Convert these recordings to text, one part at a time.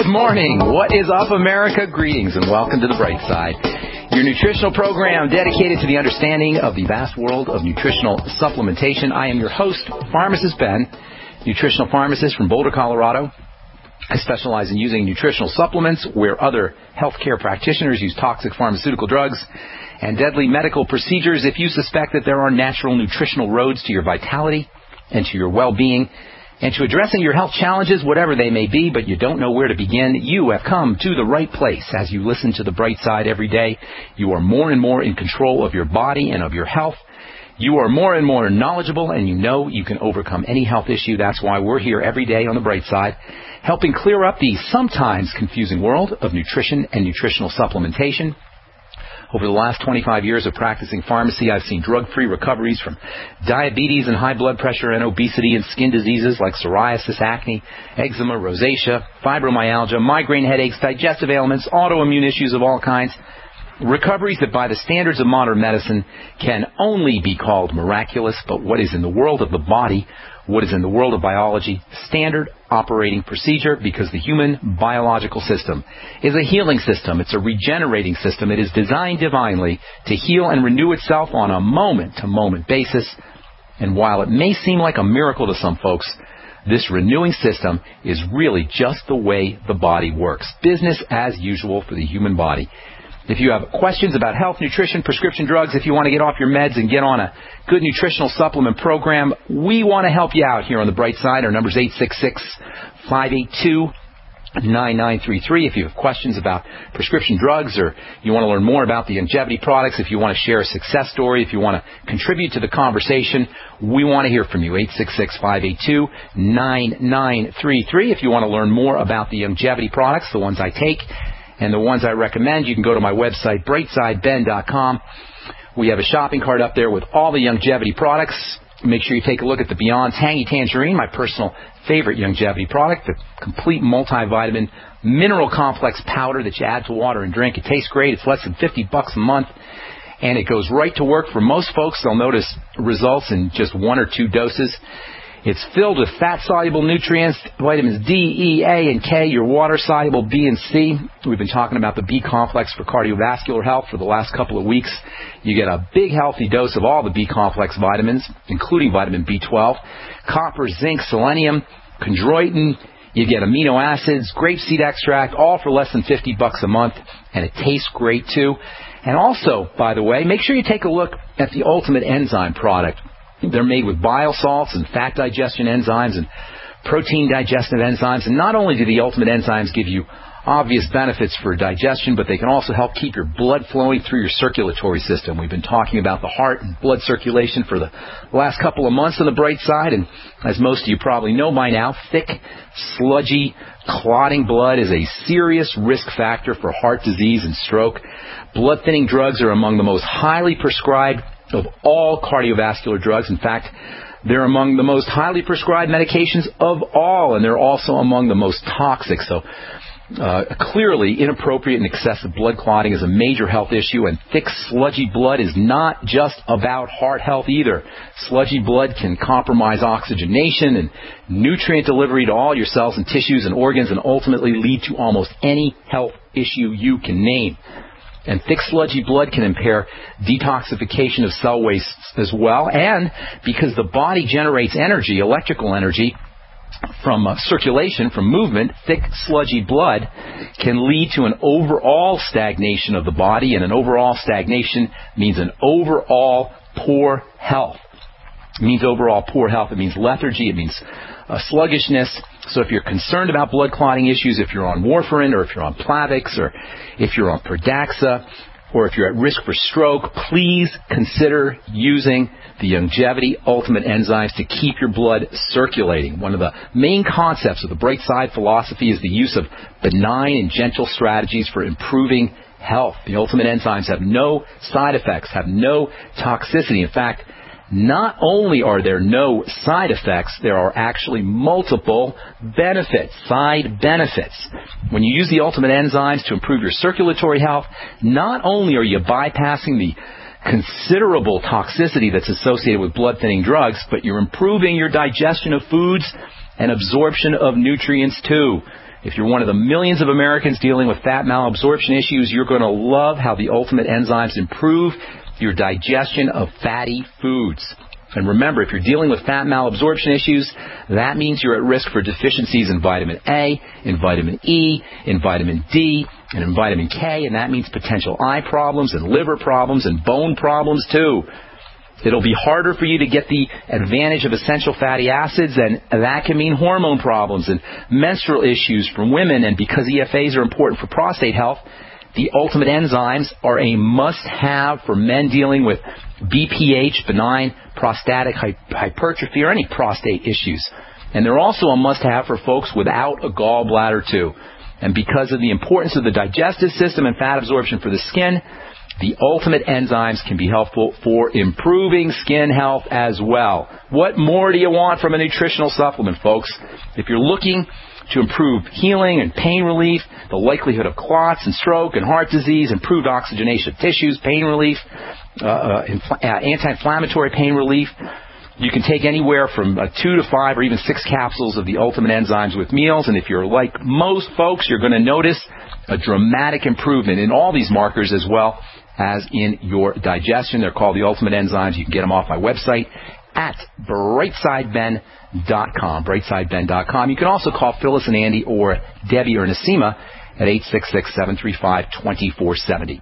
morning. What is up, America? Greetings and welcome to The Bright Side, your nutritional program dedicated to the understanding of the vast world of nutritional supplementation. I am your host, Pharmacist Ben, nutritional pharmacist from Boulder, Colorado. I specialize in using nutritional supplements where other healthcare practitioners use toxic pharmaceutical drugs and deadly medical procedures. If you suspect that there are natural nutritional roads to your vitality and to your well-being and to addressing your health challenges, whatever they may be, but you don't know where to begin, you have come to the right place. As you listen to The Bright Side every day, you are more and more in control of your body and of your health. You are more and more knowledgeable, and you know you can overcome any health issue. That's why we're here every day on The Bright Side, helping clear up the sometimes confusing world of nutrition and nutritional supplementation. Over the last 25 years of practicing pharmacy, I've seen drug-free recoveries from diabetes and high blood pressure and obesity and skin diseases like psoriasis, acne, eczema, rosacea, fibromyalgia, migraine headaches, digestive ailments, autoimmune issues of all kinds. Recoveries that by the standards of modern medicine can only be called miraculous, but what is in the world of the body, what is in the world of biology, standard operating procedure, because the human biological system is a healing system. It's a regenerating system. It is designed divinely to heal and renew itself on a moment-to-moment basis. And while it may seem like a miracle to some folks, this renewing system is really just the way the body works. Business as usual for the human body. If you have questions about health, nutrition, prescription drugs, if you want to get off your meds and get on a good nutritional supplement program, we want to help you out here on The Bright Side. Our number is 866-582-9933. If you have questions about prescription drugs or you want to learn more about the longevity products, if you want to share a success story, if you want to contribute to the conversation, we want to hear from you. 866-582-9933. If you want to learn more about the longevity products, the ones I take, and the ones I recommend, you can go to my website, brightsideben.com. We have a shopping cart up there with all the longevity products. Make sure you take a look at the Beyond Tangy Tangerine, my personal favorite longevity product, the complete multivitamin mineral complex powder that you add to water and drink. It tastes great. It's less than $50 a month, and it goes right to work for most folks. They'll notice results in just 1 or 2 doses. It's filled with fat-soluble nutrients, vitamins D, E, A, and K, your water-soluble B and C. We've been talking about the B complex for cardiovascular health for the last couple of weeks. You get a big, healthy dose of all the B complex vitamins, including vitamin B12, copper, zinc, selenium, chondroitin. You get amino acids, grapeseed extract, all for less than $50 a month, and it tastes great, too. And also, by the way, make sure you take a look at the Ultimate Enzyme product. They're made with bile salts and fat digestion enzymes and protein digestive enzymes. And not only do the Ultimate Enzymes give you obvious benefits for digestion, but they can also help keep your blood flowing through your circulatory system. We've been talking about the heart and blood circulation for the last couple of months on The Bright Side. And as most of you probably know by now, thick, sludgy, clotting blood is a serious risk factor for heart disease and stroke. Blood-thinning drugs are among the most highly prescribed of all cardiovascular drugs. In fact, they're among the most highly prescribed medications of all, and they're also among the most toxic. So clearly, inappropriate and excessive blood clotting is a major health issue, and thick, sludgy blood is not just about heart health either. Sludgy blood can compromise oxygenation and nutrient delivery to all your cells and tissues and organs and ultimately lead to almost any health issue you can name. And thick, sludgy blood can impair detoxification of cell waste as well. And because the body generates energy, electrical energy, from circulation, from movement, thick, sludgy blood can lead to an overall stagnation of the body. And an overall stagnation means an overall poor health. It means overall poor health. It means lethargy. It means sluggishness. So if you're concerned about blood clotting issues, if you're on warfarin or if you're on Plavix or if you're on Pradaxa or if you're at risk for stroke, please consider using the Longevity Ultimate Enzymes to keep your blood circulating. One of the main concepts of the Bright Side philosophy is the use of benign and gentle strategies for improving health. The Ultimate Enzymes have no side effects, have no toxicity. In fact, not only are there no side effects, there are actually multiple benefits, side benefits. When you use the Ultimate Enzymes to improve your circulatory health, not only are you bypassing the considerable toxicity that's associated with blood-thinning drugs, but you're improving your digestion of foods and absorption of nutrients too. If you're one of the millions of Americans dealing with fat malabsorption issues, you're going to love how the Ultimate Enzymes improve your digestion of fatty foods. And remember, if you're dealing with fat malabsorption issues, that means you're at risk for deficiencies in vitamin A, in vitamin E, in vitamin D, and in vitamin K, and that means potential eye problems and liver problems and bone problems too. It'll be harder for you to get the advantage of essential fatty acids, and that can mean hormone problems and menstrual issues from women. And because EFAs are important for prostate health, the Ultimate Enzymes are a must-have for men dealing with BPH, benign prostatic hypertrophy, or any prostate issues. And they're also a must-have for folks without a gallbladder too. And because of the importance of the digestive system and fat absorption for the skin, the Ultimate Enzymes can be helpful for improving skin health as well. What more do you want from a nutritional supplement, folks? If you're looking to improve healing and pain relief, the likelihood of clots and stroke and heart disease, improved oxygenation of tissues, pain relief, anti-inflammatory pain relief, you can take anywhere from 2 to 5 or even 6 capsules of the Ultimate Enzymes with meals. And if you're like most folks, you're going to notice a dramatic improvement in all these markers as well as in your digestion. They're called the Ultimate Enzymes. You can get them off my website at brightsideben.com, brightsideben.com. You can also call Phyllis and Andy or Debbie or Nasima at 866-735-2470,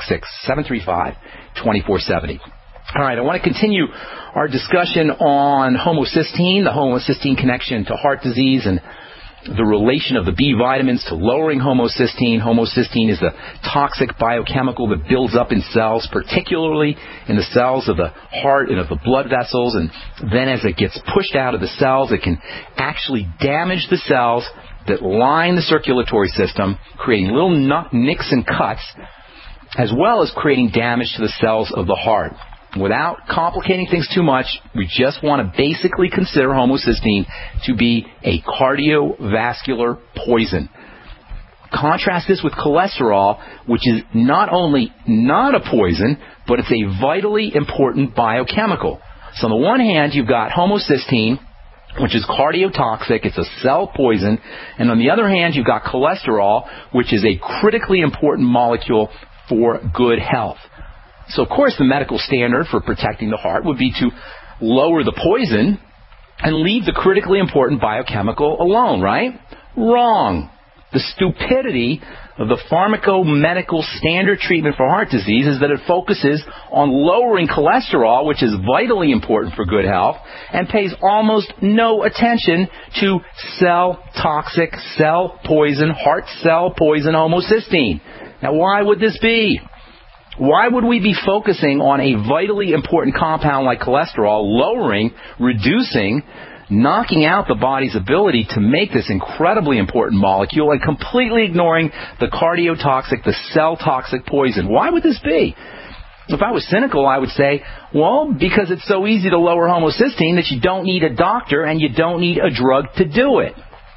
866-735-2470. All right, I want to continue our discussion on homocysteine, the homocysteine connection to heart disease, and the relation of the B vitamins to lowering homocysteine. Homocysteine is a toxic biochemical that builds up in cells, particularly in the cells of the heart and of the blood vessels, and then as it gets pushed out of the cells, it can actually damage the cells that line the circulatory system, creating little nicks and cuts, as well as creating damage to the cells of the heart. Without complicating things too much, we just want to basically consider homocysteine to be a cardiovascular poison. Contrast this with cholesterol, which is not only not a poison, but it's a vitally important biochemical. So on the one hand, you've got homocysteine, which is cardiotoxic, it's a cell poison, and on the other hand, you've got cholesterol, which is a critically important molecule for good health. So, of course, the medical standard for protecting the heart would be to lower the poison and leave the critically important biochemical alone, right? Wrong. The stupidity of the pharmacomedical standard treatment for heart disease is that it focuses on lowering cholesterol, which is vitally important for good health, and pays almost no attention to cell-toxic, cell poison, heart cell poison homocysteine. Now, why would this be? Why would we be focusing on a vitally important compound like cholesterol, lowering, reducing, knocking out the body's ability to make this incredibly important molecule and completely ignoring the cardiotoxic, the cell-toxic poison? Why would this be? If I was cynical, I would say, well, because it's so easy to lower homocysteine that you don't need a doctor and you don't need a drug to do it.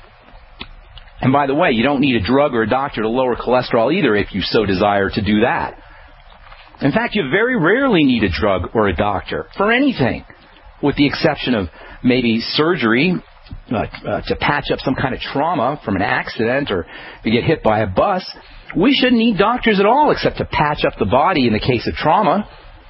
And by the way, you don't need a drug or a doctor to lower cholesterol either if you so desire to do that. In fact, you very rarely need a drug or a doctor for anything, with the exception of maybe surgery to patch up some kind of trauma from an accident or to get hit by a bus. We shouldn't need doctors at all except to patch up the body in the case of trauma.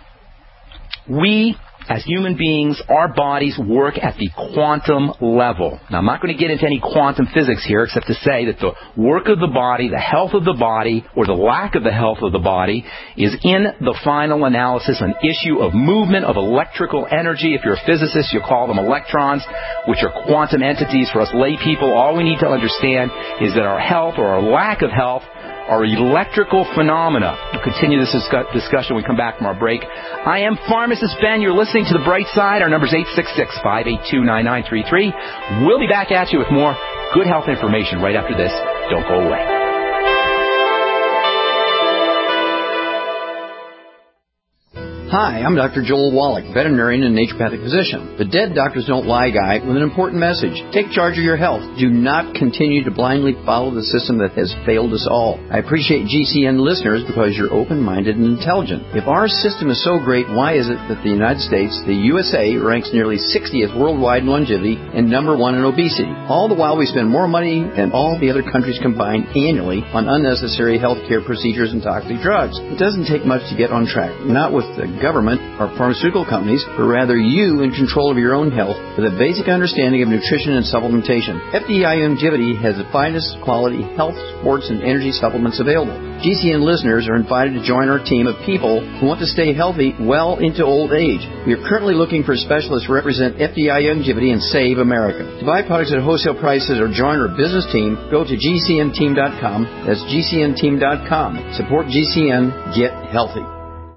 We, as human beings, our bodies work at the quantum level. Now, I'm not going to get into any quantum physics here except to say that the work of the body, the health of the body, or the lack of the health of the body, is in the final analysis an issue of movement of electrical energy. If you're a physicist, you'll call them electrons, which are quantum entities. For us lay people, all we need to understand is that our health or our lack of health are electrical phenomena. We'll continue this discussion when we come back from our break. I am Pharmacist Ben. You're listening to The Bright Side. Our number is 866-582-9933. We'll be back at you with more good health information right after this. Don't go away. Hi, I'm Dr. Joel Wallach, veterinarian and naturopathic physician. The Dead Doctors Don't Lie guy with an important message. Take charge of your health. Do not continue to blindly follow the system that has failed us all. I appreciate GCN listeners because you're open-minded and intelligent. If our system is so great, why is it that the United States, the USA, ranks nearly 60th worldwide in longevity and number 1 in obesity? All the while we spend more money than all the other countries combined annually on unnecessary healthcare procedures and toxic drugs. It doesn't take much to get on track. Not with the government or pharmaceutical companies, but rather you in control of your own health with a basic understanding of nutrition and supplementation. FDI Longevity has the finest quality health, sports, and energy supplements available. GCN listeners are invited to join our team of people who want to stay healthy well into old age. We are currently looking for specialists to represent FDI Longevity and Save America. To buy products at wholesale prices or join our business team, go to GCNteam.com. That's GCNteam.com. Support GCN. Get healthy.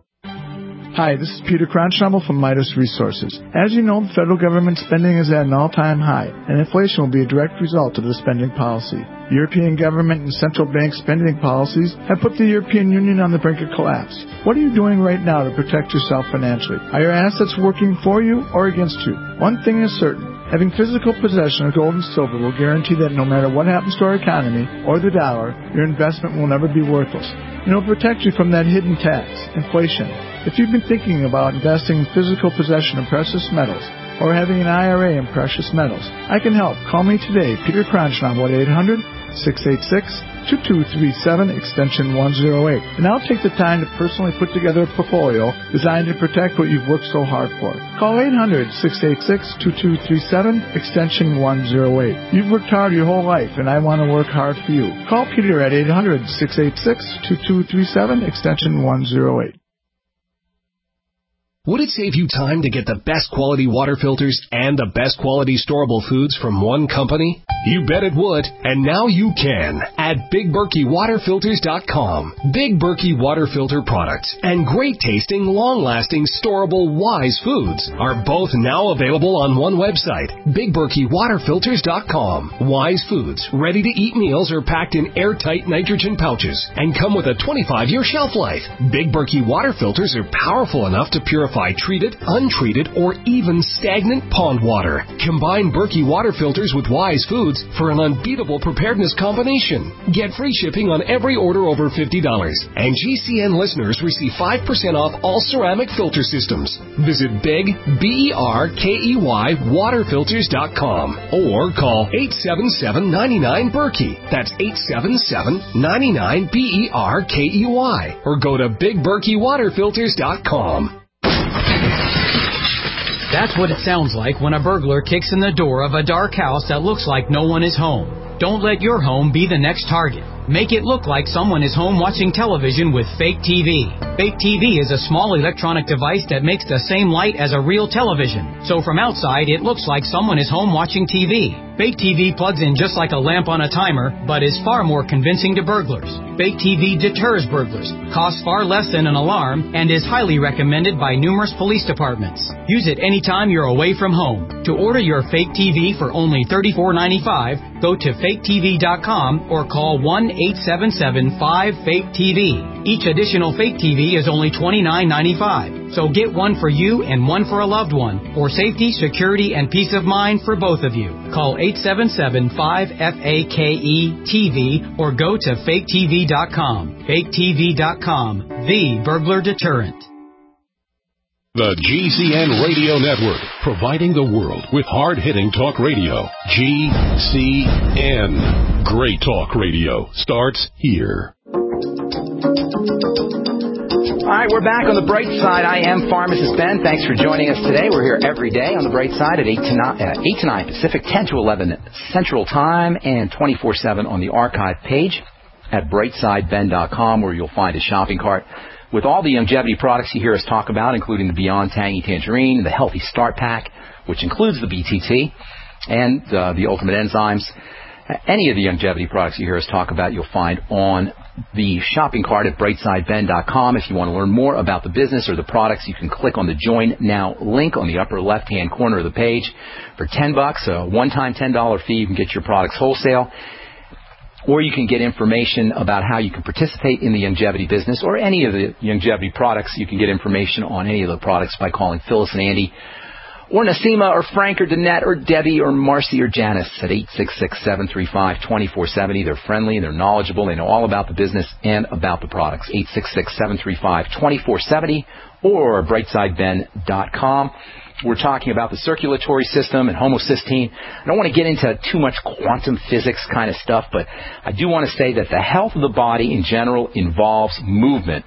Hi, this is Peter Cronschnabel from Midas Resources. As you know, the federal government spending is at an all-time high, and inflation will be a direct result of the spending policy. European government and central bank spending policies have put the European Union on the brink of collapse. What are you doing right now to protect yourself financially? Are your assets working for you or against you? One thing is certain. Having physical possession of gold and silver will guarantee that no matter what happens to our economy or the dollar, your investment will never be worthless. And it will protect you from that hidden tax, inflation. If you've been thinking about investing in physical possession of precious metals or having an IRA in precious metals, I can help. Call me today, Peter Cronschnabel, at 800-686-2237, extension 108. And I'll take the time to personally put together a portfolio designed to protect what you've worked so hard for. Call 800-686-2237, extension 108. You've worked hard your whole life, and I want to work hard for you. Call Peter at 800-686-2237, extension 108. Would it save you time to get the best quality water filters and the best quality storable foods from one company? You bet it would, and now you can at BigBerkeyWaterFilters.com. Big Berkey Water Filter products and great tasting, long-lasting, storable Wise foods are both now available on one website, BigBerkeyWaterFilters.com. Wise foods, ready-to-eat meals are packed in airtight nitrogen pouches and come with a 25-year shelf life. Big Berkey Water Filters are powerful enough to purify treated, untreated, or even stagnant pond water. Combine Berkey Water Filters with Wise foods for an unbeatable preparedness combination. Get free shipping on every order over $50. And GCN listeners receive 5% off all ceramic filter systems. Visit Big, BERKEY, waterfilters.com or call 877-99-BERKEY. That's 877-99-BERKEY. Or go to BigBerkeyWaterFilters.com. That's what it sounds like when a burglar kicks in the door of a dark house that looks like no one is home. Don't let your home be the next target. Make it look like someone is home watching television with Fake TV. Fake TV is a small electronic device that makes the same light as a real television. So from outside, it looks like someone is home watching TV. Fake TV plugs in just like a lamp on a timer, but is far more convincing to burglars. Fake TV deters burglars, costs far less than an alarm, and is highly recommended by numerous police departments. Use it anytime you're away from home. To order your Fake TV for only $34.95, go to faketv.com or call 1-877-5-FAKE-TV. Each additional Fake TV is only $29.95. So get one for you and one for a loved one, for safety, security, and peace of mind for both of you. Call 877-5-FAKE-TV or go to faketv.com. faketv.com, the burglar deterrent. The GCN Radio Network, providing the world with hard-hitting talk radio. GCN. Great talk radio starts here. All right, we're back on the bright side. I am Pharmacist Ben. Thanks for joining us today. We're here every day on the bright side at 8 to 9 Pacific, 10 to 11 Central Time, and 24/7 on the archive page at brightsideben.com, where you'll find a shopping cart with all the longevity products you hear us talk about, including the Beyond Tangy Tangerine, the Healthy Start Pack, which includes the BTT, and the Ultimate Enzymes. Any of the longevity products you hear us talk about, you'll find on the shopping cart at brightsideben.com. If you want to learn more about the business or the products, you can click on the Join Now link on the upper left-hand corner of the page. For $10, a one-time $10 fee, you can get your products wholesale. or you can get information about how you can participate in the Youngevity business or any of the Youngevity products. You can get information on any of the products by calling Phyllis and Andy, or Nasima, or Frank, or Danette, or Debbie, or Marcy, or Janice at 866-735-2470. They're friendly, they're knowledgeable, they know all about the business and about the products. 866-735-2470 or brightsideben.com. We're talking about the circulatory system and homocysteine. I don't want to get into too much quantum physics kind of stuff, but I do want to say that the health of the body in general involves movement.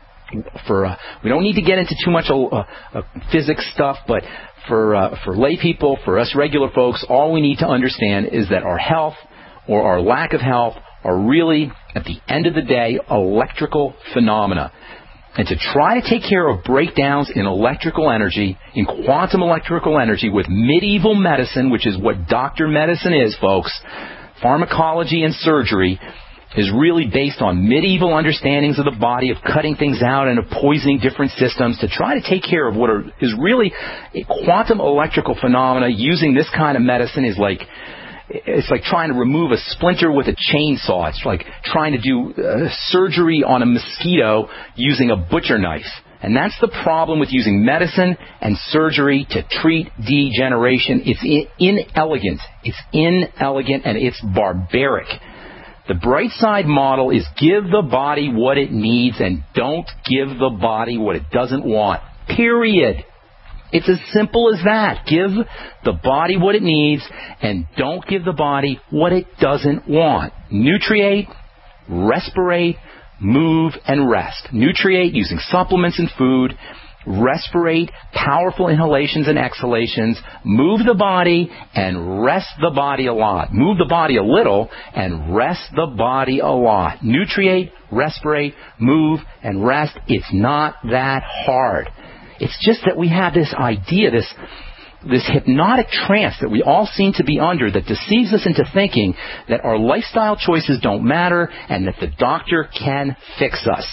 We don't need to get into too much physics stuff, but for lay people, for us regular folks, all we need to understand is that our health or our lack of health are really, at the end of the day, electrical phenomena. And to try to take care of breakdowns in electrical energy, in quantum electrical energy with medieval medicine, which is what doctor medicine is, folks, pharmacology and surgery, is really based on medieval understandings of the body, of cutting things out and of poisoning different systems to try to take care of what is really a quantum electrical phenomena. Using this kind of medicine is like, it's like trying to remove a splinter with a chainsaw. It's like trying to do surgery on a mosquito using a butcher knife. And that's the problem with using medicine and surgery to treat degeneration. It's inelegant. It's inelegant and it's barbaric. The bright side model is give the body what it needs and don't give the body what it doesn't want. Period. It's as simple as that. Give the body what it needs and don't give the body what it doesn't want. Nutriate, respirate, move, and rest. Nutriate using supplements and food. Respirate, powerful inhalations and exhalations. Move the body and rest the body a lot. Move the body a little and rest the body a lot. Nutriate, respirate, move, and rest. It's not that hard. It's just that we have this idea, this hypnotic trance that we all seem to be under that deceives us into thinking that our lifestyle choices don't matter and that the doctor can fix us.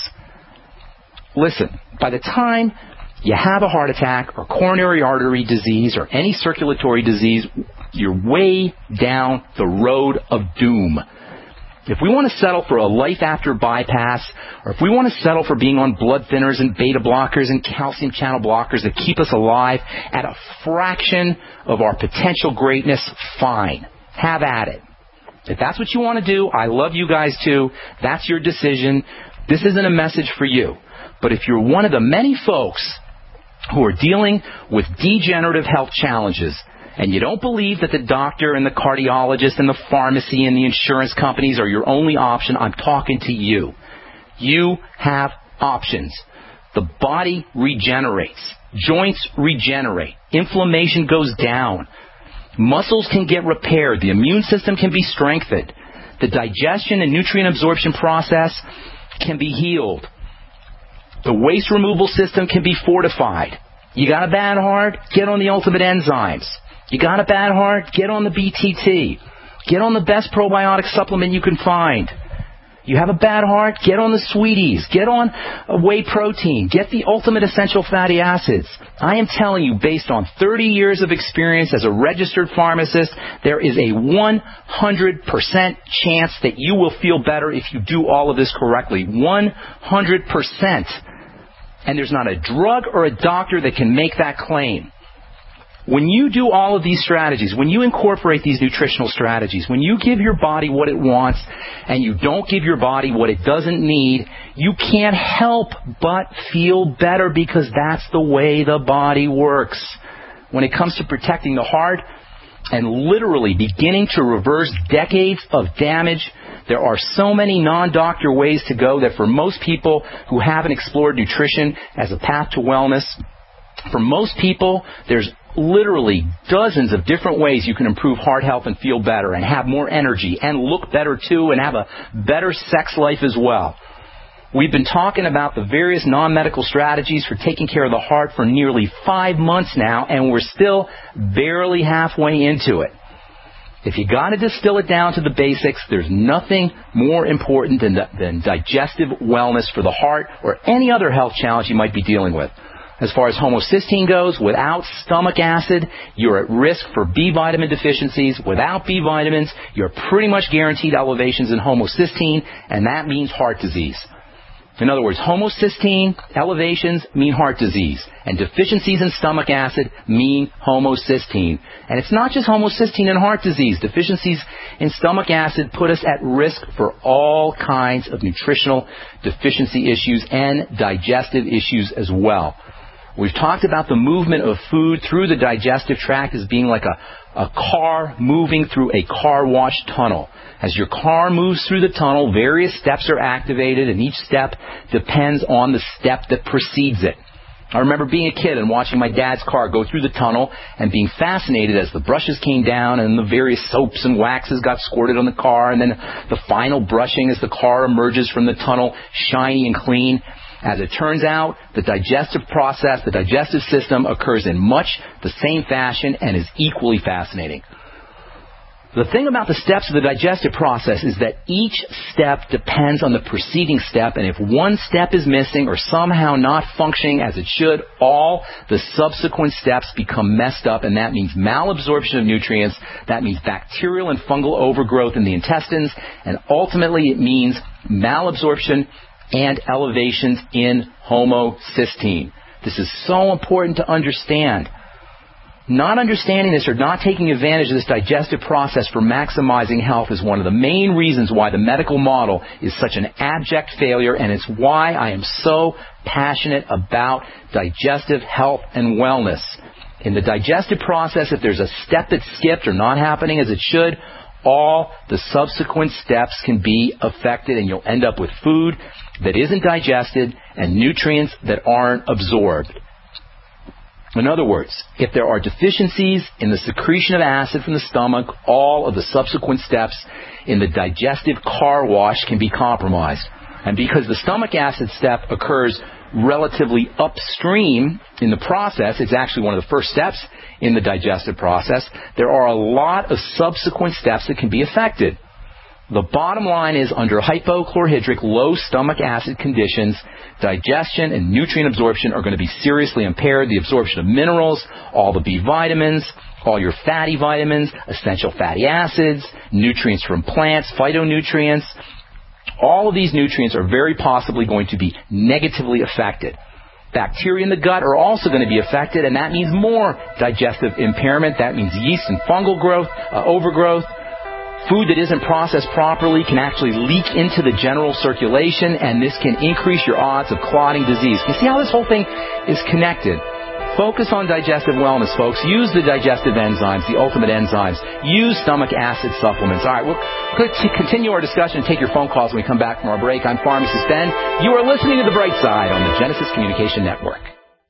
Listen, by the time you have a heart attack or coronary artery disease or any circulatory disease, you're way down the road of doom. If we want to settle for a life after bypass, or if we want to settle for being on blood thinners and beta blockers and calcium channel blockers that keep us alive at a fraction of our potential greatness, fine. Have at it. If that's what you want to do, I love you guys too. That's your decision. This isn't a message for you. But if you're one of the many folks who are dealing with degenerative health challenges, and you don't believe that the doctor and the cardiologist and the pharmacy and the insurance companies are your only option, I'm talking to you. You have options. The body regenerates. Joints regenerate. Inflammation goes down. Muscles can get repaired. The immune system can be strengthened. The digestion and nutrient absorption process can be healed. The waste removal system can be fortified. You got a bad heart? Get on the ultimate enzymes. You got a bad heart? Get on the BTT. Get on the best probiotic supplement you can find. You have a bad heart? Get on the Sweeties. Get on a whey protein. Get the ultimate essential fatty acids. I am telling you, based on 30 years of experience as a registered pharmacist, there is a 100% chance that you will feel better if you do all of this correctly. 100%. And there's not a drug or a doctor that can make that claim. When you do all of these strategies, when you incorporate these nutritional strategies, when you give your body what it wants and you don't give your body what it doesn't need, you can't help but feel better because that's the way the body works. When it comes to protecting the heart and literally beginning to reverse decades of damage, there are so many non-doctor ways to go that for most people who haven't explored nutrition as a path to wellness, for most people, there's literally dozens of different ways you can improve heart health and feel better and have more energy and look better too and have a better sex life as well. We've been talking about the various non-medical strategies for taking care of the heart for nearly 5 months now, and we're still barely halfway into it. If you got to distill it down to the basics, there's nothing more important than digestive wellness for the heart or any other health challenge you might be dealing with. As far as homocysteine goes, without stomach acid, you're at risk for B vitamin deficiencies. Without B vitamins, you're pretty much guaranteed elevations in homocysteine, and that means heart disease. In other words, homocysteine elevations mean heart disease, and deficiencies in stomach acid mean homocysteine. And it's not just homocysteine and heart disease. Deficiencies in stomach acid put us at risk for all kinds of nutritional deficiency issues and digestive issues as well. We've talked about the movement of food through the digestive tract as being like a car moving through a car wash tunnel. As your car moves through the tunnel, various steps are activated, and each step depends on the step that precedes it. I remember being a kid and watching my dad's car go through the tunnel and being fascinated as the brushes came down and the various soaps and waxes got squirted on the car, and then the final brushing as the car emerges from the tunnel shiny and clean. As it turns out, the digestive process, the digestive system occurs in much the same fashion and is equally fascinating. The thing about the steps of the digestive process is that each step depends on the preceding step, and if one step is missing or somehow not functioning as it should, all the subsequent steps become messed up, and that means malabsorption of nutrients, that means bacterial and fungal overgrowth in the intestines, and ultimately it means malabsorption and elevations in homocysteine. This is so important to understand. Not understanding this or not taking advantage of this digestive process for maximizing health is one of the main reasons why the medical model is such an abject failure, and it's why I am so passionate about digestive health and wellness. In the digestive process, if there's a step that's skipped or not happening as it should, all the subsequent steps can be affected, and you'll end up with food that isn't digested and nutrients that aren't absorbed. In other words, if there are deficiencies in the secretion of acid from the stomach, all of the subsequent steps in the digestive car wash can be compromised. And because the stomach acid step occurs relatively upstream in the process, it's actually one of the first steps in the digestive process, there are a lot of subsequent steps that can be affected. The bottom line is, under hypochlorhydric, low stomach acid conditions, digestion and nutrient absorption are going to be seriously impaired. The absorption of minerals, all the B vitamins, all your fatty vitamins, essential fatty acids, nutrients from plants, phytonutrients, all of these nutrients are very possibly going to be negatively affected. Bacteria in the gut are also going to be affected, and that means more digestive impairment. That means yeast and fungal growth, overgrowth. Food that isn't processed properly can actually leak into the general circulation, and this can increase your odds of clotting disease. You see how this whole thing is connected? Focus on digestive wellness, folks. Use the digestive enzymes, the ultimate enzymes. Use stomach acid supplements. All right, we'll continue our discussion and take your phone calls when we come back from our break. I'm Pharmacist Ben. You are listening to The Bright Side on the Genesis Communication Network.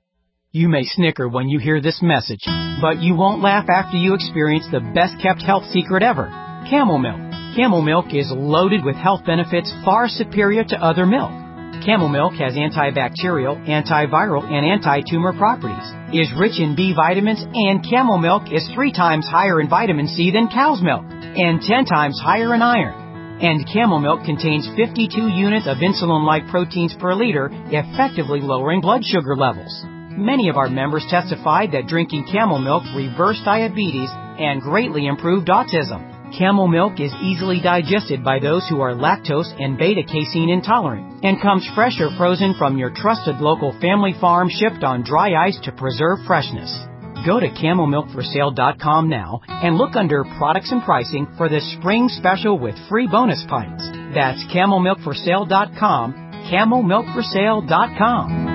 You may snicker when you hear this message, but you won't laugh after you experience the best-kept health secret ever. Camel milk. Camel milk is loaded with health benefits far superior to other milk. Camel milk has antibacterial, antiviral, and anti-tumor properties, is rich in B vitamins, and camel milk is 3 times higher in vitamin C than cow's milk, and 10 times higher in iron. And camel milk contains 52 units of insulin-like proteins per liter, effectively lowering blood sugar levels. Many of our members testified that drinking camel milk reversed diabetes and greatly improved autism. Camel milk is easily digested by those who are lactose and beta-casein intolerant and comes fresh or frozen from your trusted local family farm, shipped on dry ice to preserve freshness. Go to CamelMilkForSale.com now and look under Products and Pricing for the spring special with free bonus pints. That's CamelMilkForSale.com, CamelMilkForSale.com.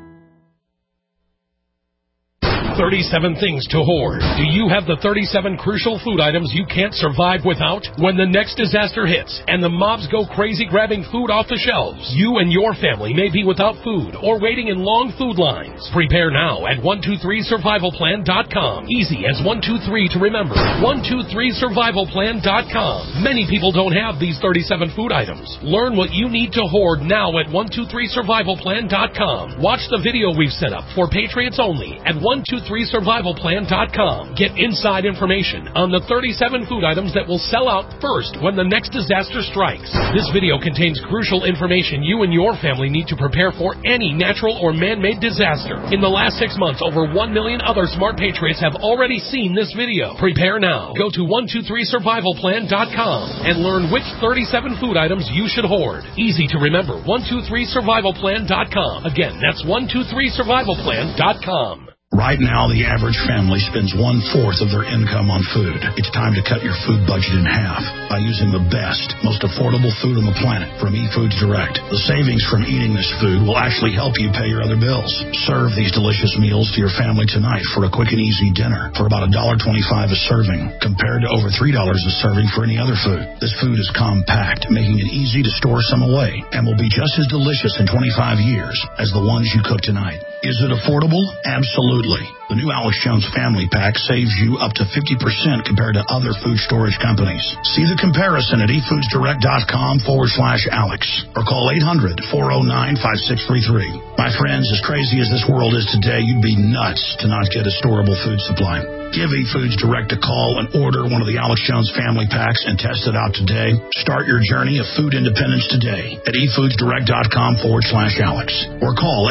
37 things to hoard. Do you have the 37 crucial food items you can't survive without? When the next disaster hits and the mobs go crazy grabbing food off the shelves, you and your family may be without food or waiting in long food lines. Prepare now at 123survivalplan.com. Easy as 123 to remember. 123survivalplan.com. Many people don't have these 37 food items. Learn what you need to hoard now at 123survivalplan.com. Watch the video we've set up for Patriots only at 123 123survivalplan.com. Get inside information on the 37 food items that will sell out first when the next disaster strikes. This video contains crucial information you and your family need to prepare for any natural or man-made disaster. In the last 6 months, over 1 million other smart patriots have already seen this video. Prepare now. Go to 123survivalplan.com and learn which 37 food items you should hoard. Easy to remember, 123survivalplan.com. Again, that's 123survivalplan.com. Right now, the average family spends 1/4 of their income on food. It's time to cut your food budget in half by using the best, most affordable food on the planet from eFoods Direct. The savings from eating this food will actually help you pay your other bills. Serve these delicious meals to your family tonight for a quick and easy dinner for about $1.25 a serving, compared to over $3 a serving for any other food. This food is compact, making it easy to store some away, and will be just as delicious in 25 years as the ones you cook tonight. Is it affordable? Absolutely. The new Alex Jones Family Pack saves you up to 50% compared to other food storage companies. See the comparison at eFoodsDirect.com/Alex or call 800-409-5633. My friends, as crazy as this world is today, you'd be nuts to not get a storable food supply. Give eFoods Direct a call and order one of the Alex Jones Family Packs and test it out today. Start your journey of food independence today at eFoodsDirect.com/Alex or call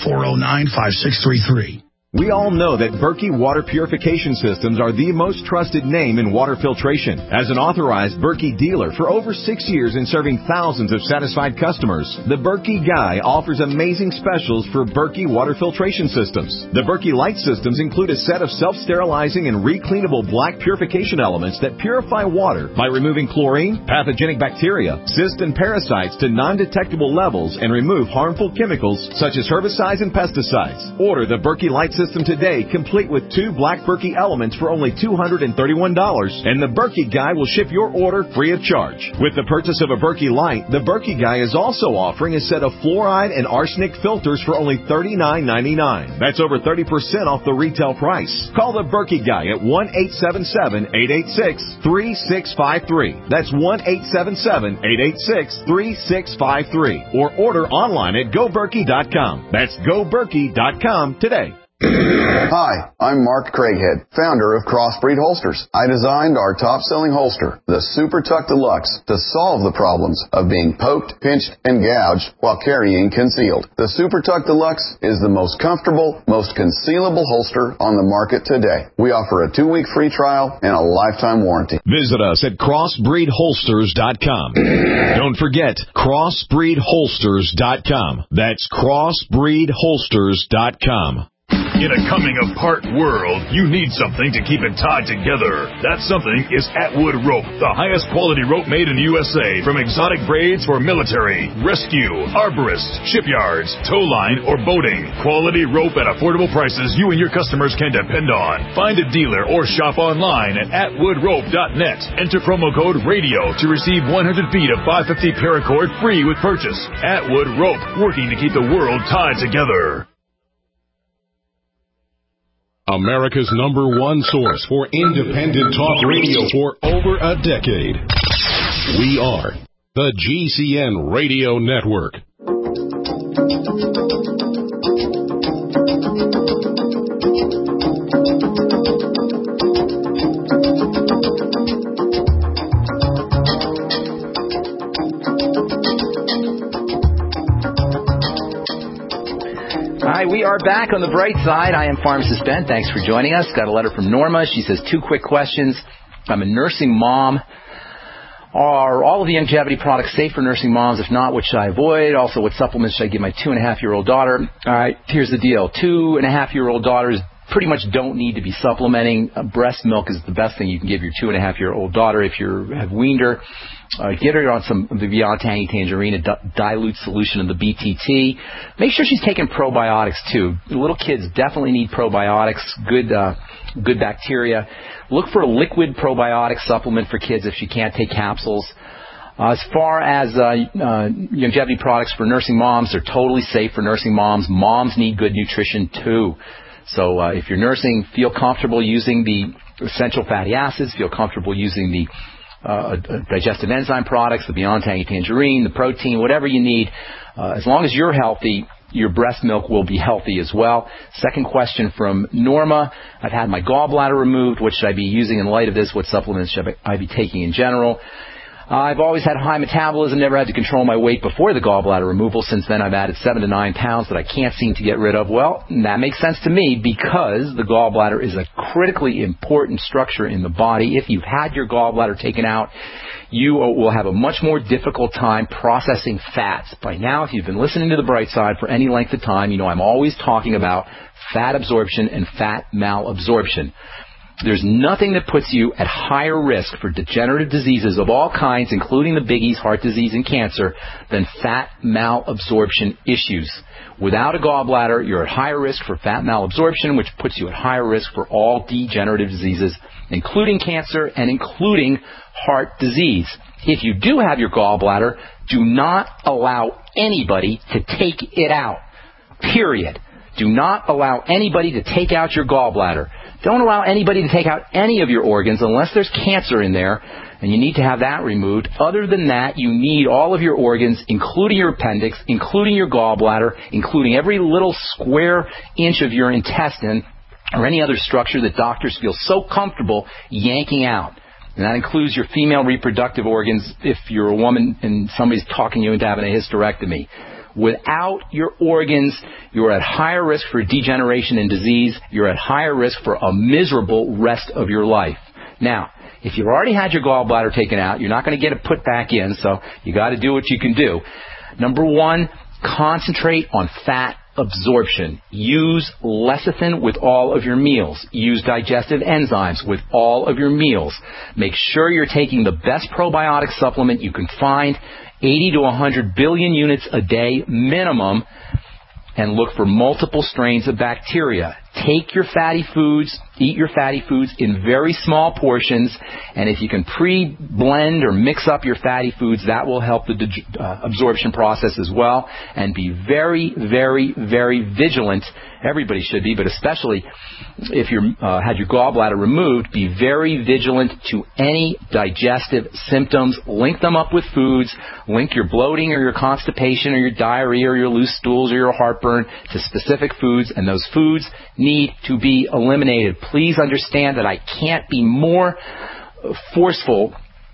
800-409-5633. We all know that Berkey Water Purification Systems are the most trusted name in water filtration. As an authorized Berkey dealer for over 6 years and serving thousands of satisfied customers, the Berkey Guy offers amazing specials for Berkey Water Filtration Systems. The Berkey Light Systems include a set of self-sterilizing and recleanable black purification elements that purify water by removing chlorine, pathogenic bacteria, cysts, and parasites to non-detectable levels and remove harmful chemicals such as herbicides and pesticides. Order the Berkey Light System today, complete with 2 black Berkey elements for only $231, and the Berkey Guy will ship your order free of charge. With the purchase of a Berkey Light, the Berkey Guy is also offering a set of fluoride and arsenic filters for only $39.99. That's over 30% off the retail price. Call the Berkey Guy at 1-877-886-3653. That's 1-877-886-3653. Or order online at GoBerkey.com. That's GoBerkey.com today. Hi, I'm Mark Craighead, founder of Crossbreed Holsters. I designed our top-selling holster, the Super Tuck Deluxe, to solve the problems of being poked, pinched, and gouged while carrying concealed. The Super Tuck Deluxe is the most comfortable, most concealable holster on the market today. We offer a 2-week free trial and a lifetime warranty. Visit us at CrossbreedHolsters.com. Don't forget, CrossbreedHolsters.com. That's CrossbreedHolsters.com. In a coming-apart world, you need something to keep it tied together. That something is Atwood Rope, the highest quality rope made in the USA, from exotic braids for military, rescue, arborists, shipyards, tow line, or boating. Quality rope at affordable prices you and your customers can depend on. Find a dealer or shop online at atwoodrope.net. Enter promo code RADIO to receive 100 feet of 550 paracord free with purchase. Atwood Rope, working to keep the world tied together. America's #1 source for independent talk radio for over a decade. We are the GCN Radio Network. Hi, we are back on the bright side. I am Pharmacist Ben. Thanks for joining us. Got a letter from Norma. She says 2 quick questions. I'm a nursing mom. Are all of the Youngevity products safe for nursing moms? If not, what should I avoid? Also, what supplements should I give my 2.5-year-old daughter? All right, here's the deal. 2.5-year-old daughters pretty much don't need to be supplementing. Breast milk is the best thing you can give your 2.5-year-old daughter. If you have weaned her, get her on some of the Beyond Tangy Tangerine, a dilute solution of the BTT. Make sure she's taking probiotics, too. Little kids definitely need probiotics, good bacteria. Look for a liquid probiotic supplement for kids if she can't take capsules. As far as Youngevity products for nursing moms, they're totally safe for nursing moms. Moms need good nutrition, too. So if you're nursing, feel comfortable using the essential fatty acids, feel comfortable using the digestive enzyme products, the Beyond Tangy Tangerine, the protein, whatever you need. As long as you're healthy, your breast milk will be healthy as well. Second question from Norma. I've had my gallbladder removed. What should I be using in light of this? What supplements should I be taking in general? I've always had high metabolism, never had to control my weight before the gallbladder removal. Since then, I've added 7 to 9 pounds that I can't seem to get rid of. Well, that makes sense to me because the gallbladder is a critically important structure in the body. If you've had your gallbladder taken out, you will have a much more difficult time processing fats. By now, if you've been listening to The Bright Side for any length of time, you know I'm always talking about fat absorption and fat malabsorption. There's nothing that puts you at higher risk for degenerative diseases of all kinds, including the biggies, heart disease and cancer, than fat malabsorption issues. Without a gallbladder, you're at higher risk for fat malabsorption, which puts you at higher risk for all degenerative diseases, including cancer and including heart disease. If you do have your gallbladder, do not allow anybody to take it out. Period. Do not allow anybody to take out your gallbladder. Don't allow anybody to take out any of your organs unless there's cancer in there, and you need to have that removed. Other than that, you need all of your organs, including your appendix, including your gallbladder, including every little square inch of your intestine or any other structure that doctors feel so comfortable yanking out. And that includes your female reproductive organs if you're a woman and somebody's talking you into having a hysterectomy. Without your organs, you're at higher risk for degeneration and disease. You're at higher risk for a miserable rest of your life. Now, if you've already had your gallbladder taken out, you're not going to get it put back in, so you got to do what you can do. Number one, concentrate on fat absorption. Use lecithin with all of your meals. Use digestive enzymes with all of your meals. Make sure you're taking the best probiotic supplement you can find, 80 to 100 billion units a day minimum, and look for multiple strains of bacteria. Take your fatty foods, eat your fatty foods in very small portions, and if you can pre-blend or mix up your fatty foods, that will help the absorption process as well. And be very, very, very vigilant. Everybody should be, but especially if you had your gallbladder removed, be very vigilant to any digestive symptoms. Link them up with foods. Link your bloating or your constipation or your diarrhea or your loose stools or your heartburn to specific foods, and those foods need to be eliminated. Please understand that I can't be more forceful.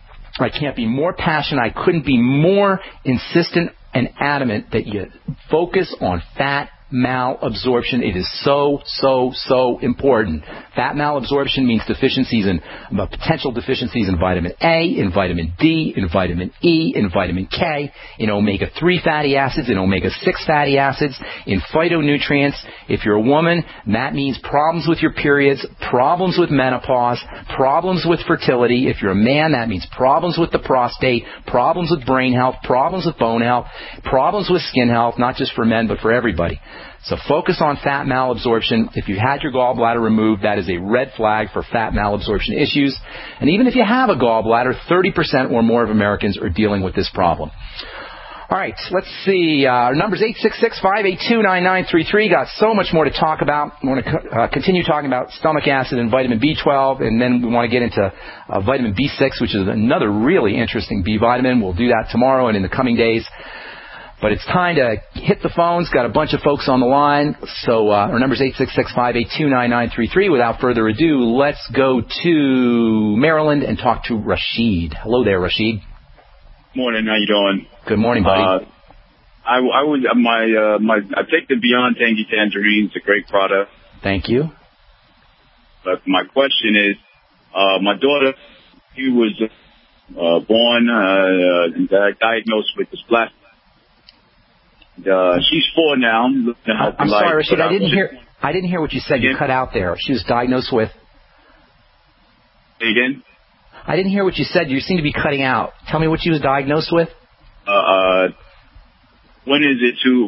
I can't be more passionate. I couldn't be more insistent and adamant that you focus on fat malabsorption. It is so, so, so important. Fat malabsorption means deficiencies in potential deficiencies in vitamin A, in vitamin D, in vitamin E, in vitamin K, in omega-3 fatty acids, in omega-6 fatty acids, in phytonutrients. If you're a woman, that means problems with your periods, problems with menopause, problems with fertility. If you're a man, that means problems with the prostate, problems with brain health, problems with bone health, problems with skin health, not just for men but for everybody. So focus on fat malabsorption. If you had your gallbladder removed, that is a red flag for fat malabsorption issues. And even if you have a gallbladder, 30% or more of Americans are dealing with this problem. All right, let's see. Our number is 866-582-9933. Got so much more to talk about. We want to continue talking about stomach acid and vitamin B12, and then we want to get into vitamin B6, which is another really interesting B vitamin. We'll do that tomorrow and in the coming days. But it's time to hit the phones. Got a bunch of folks on the line. So our number is 866-582-9933. Without further ado, let's go to Maryland and talk to Rashid. Hello there, Rashid. Morning. How you doing? Good morning, buddy. I take the Beyond Tangy Tangerine. It's a great product. Thank you. But my question is, my daughter, she was born diagnosed with dysplasia. She's 4 now. I'm sorry, Rashid. I didn't hear what you said. You cut out there. She was diagnosed with. Say again? I didn't hear what you said. You seem to be cutting out. Tell me what she was diagnosed with. When is it to?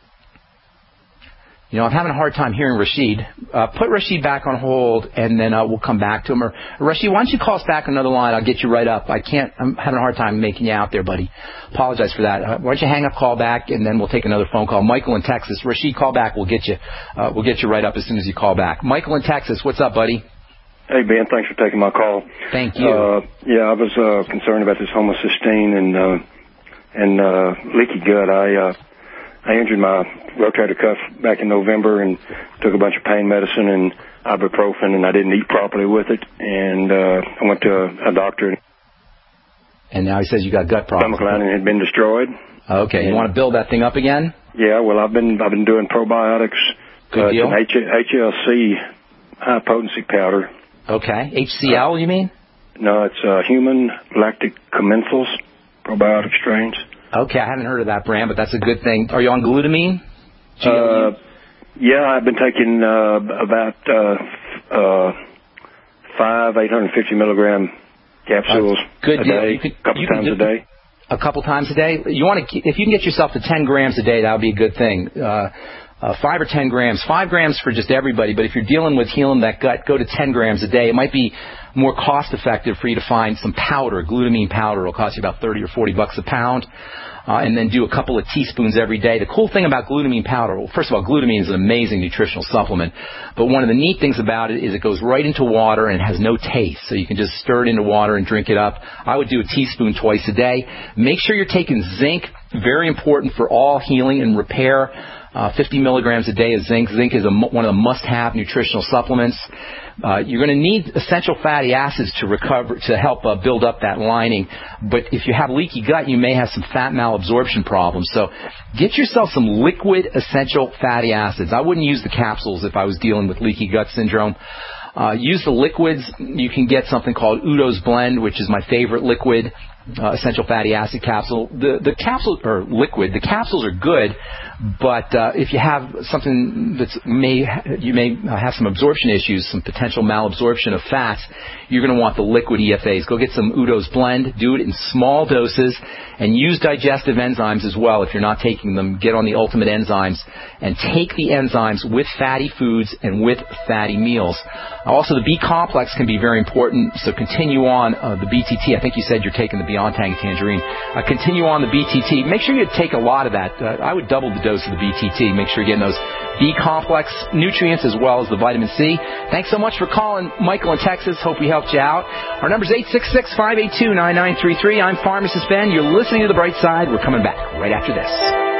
You know, I'm having a hard time hearing Rashid. Put Rashid back on hold, and then we'll come back to him. Or Rashid, why don't you call us back on another line? I'll get you right up. I'm having a hard time making you out there, buddy. Apologize for that. Why don't you hang up, call back, and then we'll take another phone call. Michael in Texas. Rashid, call back. We'll get you right up as soon as you call back. Michael in Texas. What's up, buddy? Hey, Ben. Thanks for taking my call. Thank you. I was concerned about this homocysteine and leaky gut. I injured my rotator cuff back in November and took a bunch of pain medicine and ibuprofen, and I didn't eat properly with it. And I went to a doctor. And now he says you got gut problems. Stomach lining had been destroyed. Okay, you want to build that thing up again? Yeah, well, I've been doing probiotics. Good deal. It's an HLC high potency powder. Okay, HCL you mean? No, it's human lactic commensals probiotic strains. Okay, I haven't heard of that brand, but that's a good thing. Are you on glutamine? Yeah, I've been taking about 5 850 milligram capsules good a deal. day, a couple times a day. A couple times a day. You want to, if you can get yourself to 10 grams a day, that would be a good thing. 5 or 10 grams. 5 grams for just everybody, but if you're dealing with healing that gut, go to 10 grams a day. It might be more cost effective for you to find some powder, glutamine powder. It'll cost you about $30 or $40 a pound. And then do a couple of teaspoons every day. The cool thing about glutamine powder, well, first of all, glutamine is an amazing nutritional supplement, but one of the neat things about it is it goes right into water and it has no taste, so you can just stir it into water and drink it up. I would do a teaspoon twice a day. Make sure you're taking zinc, very important for all healing and repair. 50 milligrams a day of zinc. Zinc is one of the must-have nutritional supplements. You're going to need essential fatty acids to help build up that lining. But if you have leaky gut, you may have some fat malabsorption problems. So get yourself some liquid essential fatty acids. I wouldn't use the capsules if I was dealing with leaky gut syndrome. Use the liquids. You can get something called Udo's Blend, which is my favorite liquid essential fatty acid capsule. The capsule or liquid, the capsules are good, but if you have something you may have some absorption issues, some potential malabsorption of fats, you're going to want the liquid EFAs. Go get some Udo's Blend. Do it in small doses, and use digestive enzymes as well. If you're not taking them, get on the Ultimate Enzymes and take the enzymes with fatty foods and with fatty meals. Also, the B complex can be very important, so continue on the BTT. I think you said you're taking the Beyond Tangy Tangerine. Continue on the BTT. Make sure you take a lot of that. I would double the dose of the BTT. Make sure you're getting those B complex nutrients as well as the vitamin C. Thanks so much for calling, Michael in Texas. Hope we helped you out. Our number is 866-582-9933. I'm Pharmacist Ben. You're listening to The Bright Side. We're coming back right after this.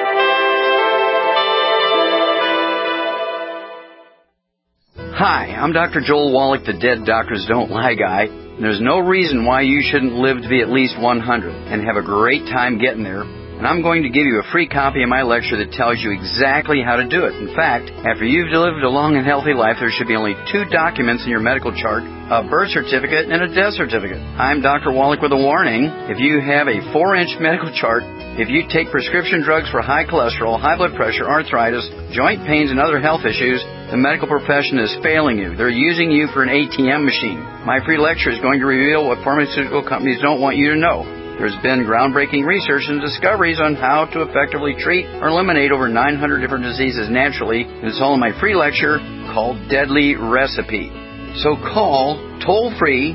Hi, I'm Dr. Joel Wallach, the Dead Doctors Don't Lie guy. There's no reason why you shouldn't live to be at least 100 and have a great time getting there. And I'm going to give you a free copy of my lecture that tells you exactly how to do it. In fact, after you've lived a long and healthy life, there should be only 2 documents in your medical chart, a birth certificate and a death certificate. I'm Dr. Wallach with a warning. If you have a 4-inch medical chart, if you take prescription drugs for high cholesterol, high blood pressure, arthritis, joint pains, and other health issues, the medical profession is failing you. They're using you for an ATM machine. My free lecture is going to reveal what pharmaceutical companies don't want you to know. There's been groundbreaking research and discoveries on how to effectively treat or eliminate over 900 different diseases naturally. And it's all in my free lecture called Deadly Recipe. So call toll-free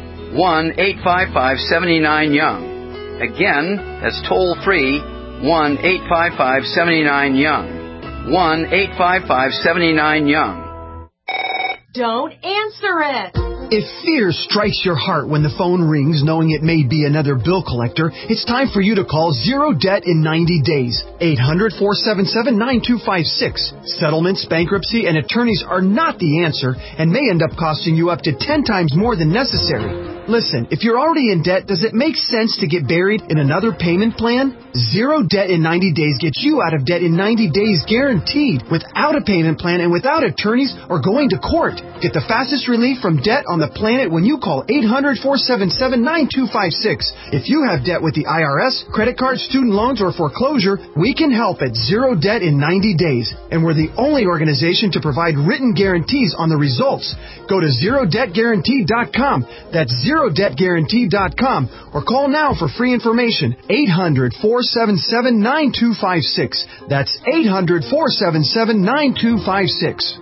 1-855-79-YOUNG. Again, that's toll-free 1-855-79-YOUNG. 1-855-79-YOUNG. Don't answer it. If fear strikes your heart when the phone rings knowing it may be another bill collector, it's time for you to call Zero Debt in 90 days. 800-477-9256. Settlements, bankruptcy, and attorneys are not the answer and may end up costing you up to 10 times more than necessary. Listen, if you're already in debt, does it make sense to get buried in another payment plan? Zero Debt in 90 days gets you out of debt in 90 days guaranteed, without a payment plan and without attorneys or going to court. Get the fastest relief from debt on the planet when you call 800-477-9256. If you have debt with the IRS, credit card, student loans, or foreclosure, we can help at Zero Debt in 90 days. And we're the only organization to provide written guarantees on the results. Go to ZeroDebtGuarantee.com. That's ZeroDebtGuarantee.com. Or call now for free information. 800-477-9256. That's 800-477-9256.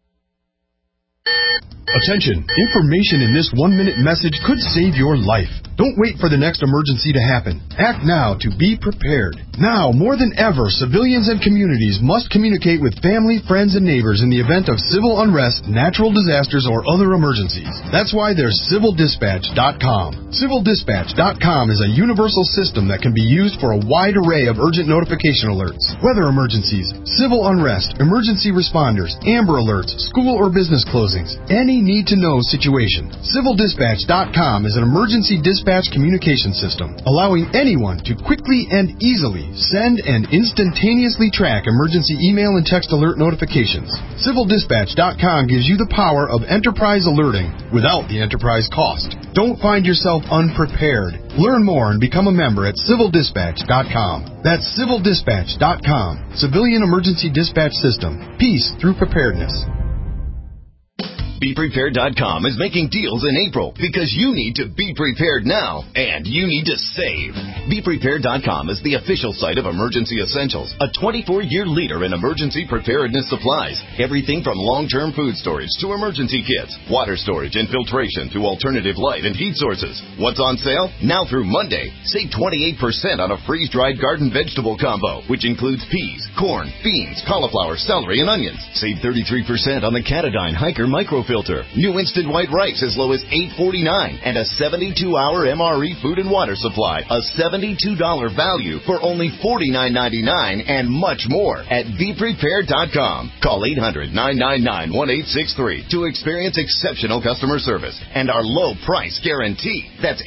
Attention! Information in this 1-minute message could save your life. Don't wait for the next emergency to happen. Act now to be prepared. Now, more than ever, civilians and communities must communicate with family, friends, and neighbors in the event of civil unrest, natural disasters, or other emergencies. That's why there's CivilDispatch.com. CivilDispatch.com is a universal system that can be used for a wide array of urgent notification alerts. Weather emergencies, civil unrest, emergency responders, Amber Alerts, school or business closings, any need-to-know situation. CivilDispatch.com is an emergency dispatch communication system, allowing anyone to quickly and easily send and instantaneously track emergency email and text alert notifications. CivilDispatch.com gives you the power of enterprise alerting without the enterprise cost. Don't find yourself unprepared. Learn more and become a member at CivilDispatch.com. That's CivilDispatch.com. Civilian Emergency Dispatch System. Peace through preparedness. BePrepared.com is making deals in April because you need to be prepared now and you need to save. BePrepared.com is the official site of Emergency Essentials, a 24-year leader in emergency preparedness supplies. Everything from long-term food storage to emergency kits, water storage and filtration to alternative light and heat sources. What's on sale? Now through Monday, save 28% on a freeze-dried garden vegetable combo, which includes peas, corn, beans, cauliflower, celery, and onions. Save 33% on the Catadyne Hiker Microfilter. New instant white rice as low as $8.49 and a 72-hour MRE food and water supply, a $72 value for only $49.99 and much more at BePrepared.com. Call 800-999-1863 to experience exceptional customer service and our low price guarantee. That's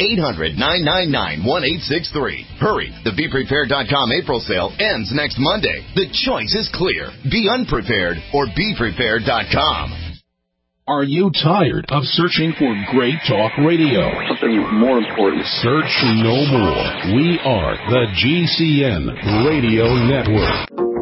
800-999-1863. Hurry, the BePrepared.com April sale ends next Monday. The choice is clear. Be unprepared or BePrepared.com. Are you tired of searching for great talk radio? Something more important. Search no more. We are the GCN Radio Network.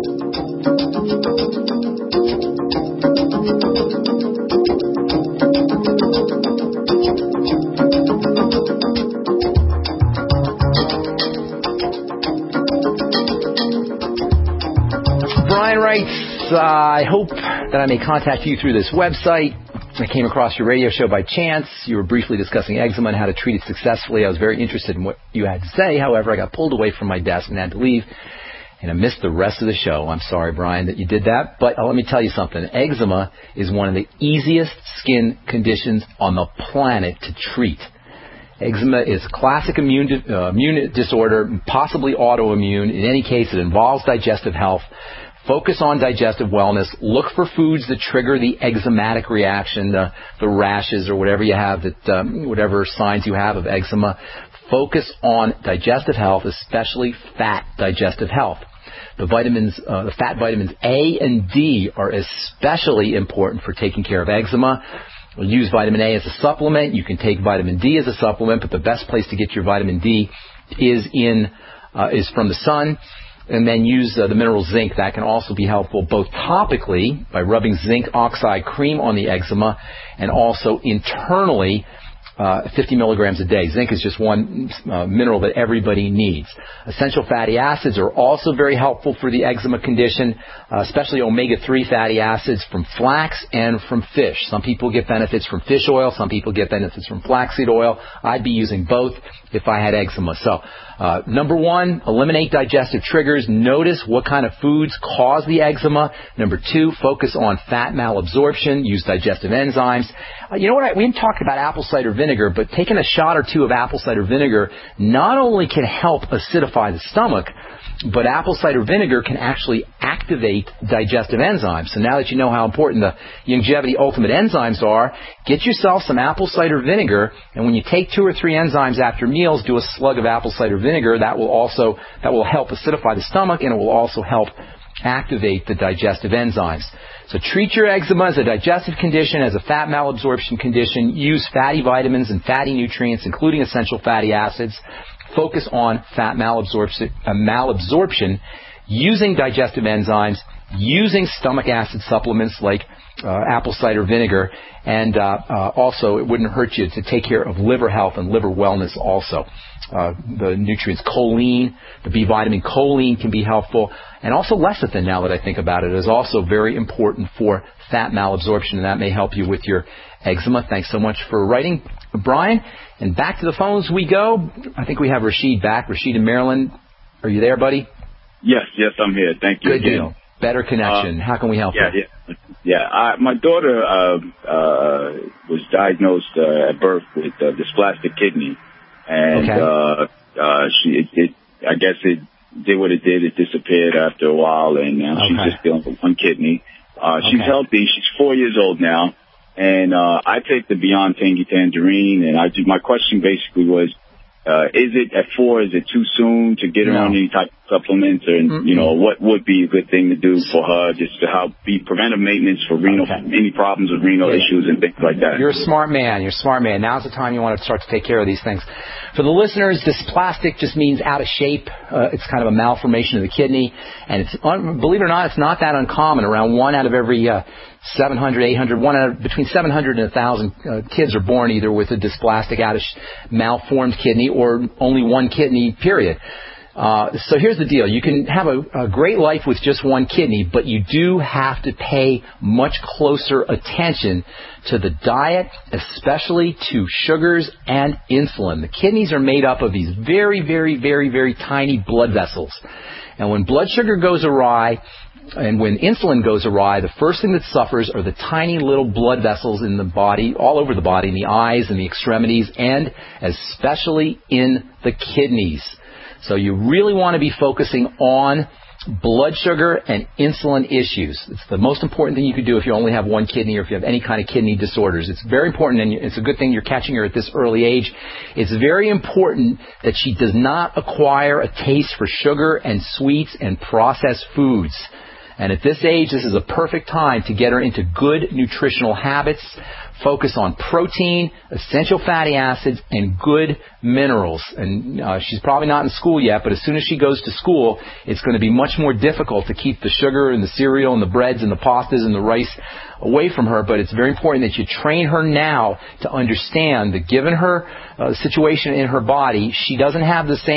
Brian writes, I hope that I may contact you through this website. I came across your radio show by chance. You were briefly discussing eczema and how to treat it successfully. I was very interested in what you had to say. However, I got pulled away from my desk and had to leave, and I missed the rest of the show. I'm sorry, Brian, that you did that. But let me tell you something. Eczema is one of the easiest skin conditions on the planet to treat. Eczema is a classic immune disorder, possibly autoimmune. In any case, it involves digestive health. Focus on digestive wellness. Look for foods that trigger the eczematic reaction, the rashes or whatever you have, whatever signs you have of eczema. Focus on digestive health, especially fat digestive health. The fat vitamins A and D are especially important for taking care of eczema. We'll use vitamin A as a supplement. You can take vitamin D as a supplement, but the best place to get your vitamin D is from the sun. And then use the mineral zinc. That can also be helpful both topically by rubbing zinc oxide cream on the eczema and also internally 50 milligrams a day. Zinc is just one mineral that everybody needs. Essential fatty acids are also very helpful for the eczema condition, especially omega-3 fatty acids from flax and from fish. Some people get benefits from fish oil. Some people get benefits from flaxseed oil. I'd be using both if I had eczema. So, number one, eliminate digestive triggers. Notice what kind of foods cause the eczema. Number two, focus on fat malabsorption. Use digestive enzymes. You know what? We haven't talked about apple cider vinegar, but taking a shot or two of apple cider vinegar not only can help acidify the stomach, but apple cider vinegar can actually activate digestive enzymes. So now that you know how important the Youngevity Ultimate enzymes are, get yourself some apple cider vinegar, and when you take 2 or 3 enzymes after meals, do a slug of apple cider vinegar. That will help acidify the stomach, and it will also help activate the digestive enzymes. So treat your eczema as a digestive condition, as a fat malabsorption condition. Use fatty vitamins and fatty nutrients, including essential fatty acids. Focus on fat malabsorption using digestive enzymes using stomach acid supplements like apple cider vinegar, and also it wouldn't hurt you to take care of liver health and liver wellness also. The nutrients choline, the B vitamin choline can be helpful, and also lecithin, now that I think about it, is also very important for fat malabsorption, and that may help you with your eczema. Thanks so much for writing, Brian. And back to the phones we go. I think we have Rashid back. Rashid in Maryland. Are you there, buddy? Yes, I'm here. Thank you. Good deal. Better connection. How can we help you? My daughter was diagnosed at birth with dysplastic kidney, and I guess it did what it did. It disappeared after a while, and she's just dealing with one kidney. She's healthy. She's 4 years old now, and I take the Beyond Tangy Tangerine, and my question basically was, is it at 4? Is it too soon to get her on any type of supplements, or what would be a good thing to do for her, just to help be preventive maintenance for renal, any problems with renal issues and things like that? You're a smart man. Now's the time you want to start to take care of these things. For the listeners, dysplastic just means out of shape. It's kind of a malformation of the kidney, and it's believe it or not, it's not that uncommon. Around 1 out of every 700, 800, between 700 and 1,000 kids are born either with a dysplastic, malformed kidney, or only one kidney, period. So here's the deal. You can have a great life with just one kidney, but you do have to pay much closer attention to the diet, especially to sugars and insulin. The kidneys are made up of these very, very, very, very tiny blood vessels. And when blood sugar goes awry, and when insulin goes awry, the first thing that suffers are the tiny little blood vessels in the body, all over the body, in the eyes and the extremities, and especially in the kidneys. So you really want to be focusing on blood sugar and insulin issues. It's the most important thing you could do if you only have one kidney or if you have any kind of kidney disorders. It's very important, and it's a good thing you're catching her at this early age. It's very important that she does not acquire a taste for sugar and sweets and processed foods. And at this age, this is a perfect time to get her into good nutritional habits. Focus on protein, essential fatty acids, and good minerals. And she's probably not in school yet, but as soon as she goes to school, it's going to be much more difficult to keep the sugar and the cereal and the breads and the pastas and the rice away from her. But it's very important that you train her now to understand that given her situation in her body, she doesn't have the